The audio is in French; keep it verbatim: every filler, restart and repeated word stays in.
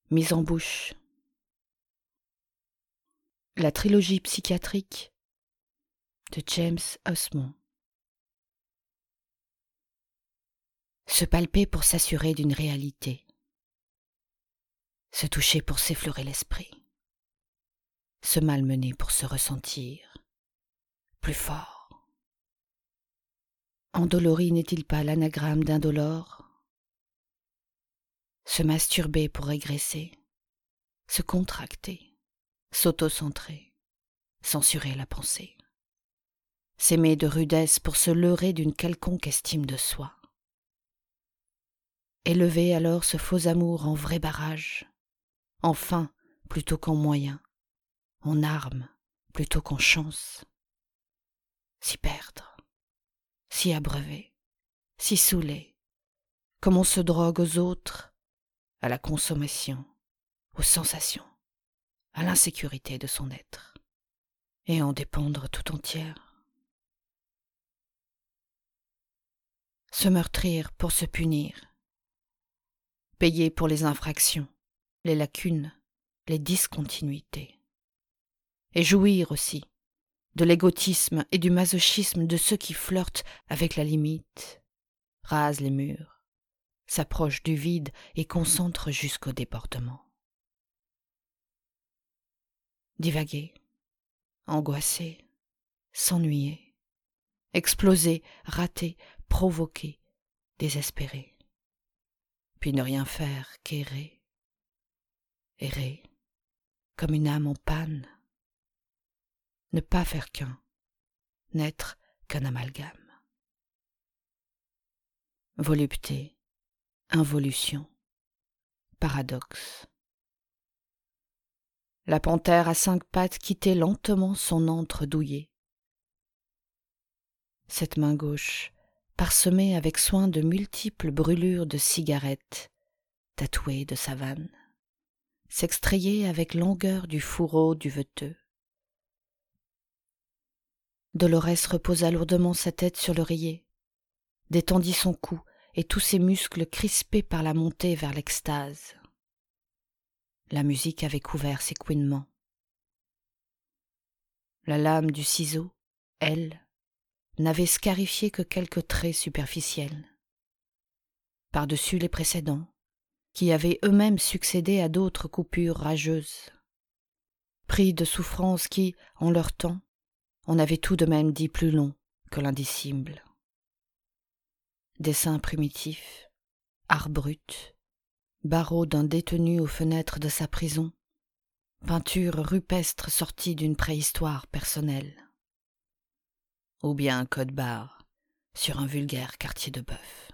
mise en bouche. La trilogie psychiatrique de James Osmond. Se palper pour s'assurer d'une réalité. Se toucher pour s'effleurer l'esprit. Se malmener pour se ressentir plus fort. Endolori n'est-il pas l'anagramme d'indolore? Se masturber pour régresser, se contracter, s'auto-centrer, censurer la pensée. S'aimer de rudesse pour se leurrer d'une quelconque estime de soi. Élever alors ce faux amour en vrai barrage, en fin plutôt qu'en moyen, en arme plutôt qu'en chance. S'y perdre, s'y abreuver, s'y saouler, comme on se drogue aux autres, à la consommation, aux sensations, à l'insécurité de son être, et en dépendre tout entière. Se meurtrir pour se punir, payer pour les infractions, les lacunes, les discontinuités, et jouir aussi de l'égotisme et du masochisme de ceux qui flirtent avec la limite, rasent les murs, s'approchent du vide et concentrent jusqu'au débordement. Divaguer, angoisser, s'ennuyer, exploser, rater, provoquer, désespérer, puis ne rien faire qu'errer, errer, comme une âme en panne, ne pas faire qu'un, n'être qu'un amalgame. Volupté, involution, paradoxe. La panthère à cinq pattes quittait lentement son antre douillet. Cette main gauche, parsemée avec soin de multiples brûlures de cigarettes, tatouée de savane, s'extrayait avec langueur du fourreau du veteux. Dolorès reposa lourdement sa tête sur l'oreiller, détendit son cou et tous ses muscles crispés par la montée vers l'extase. La musique avait couvert ses couinements. La lame du ciseau, elle, n'avait scarifié que quelques traits superficiels. Par-dessus les précédents, qui avaient eux-mêmes succédé à d'autres coupures rageuses. Pris de souffrances qui, en leur temps, en avaient tout de même dit plus long que l'indicible. Dessin primitif, art brut, barreau d'un détenu aux fenêtres de sa prison, peinture rupestre sortie d'une préhistoire personnelle. Ou bien un code-barre sur un vulgaire quartier de bœuf.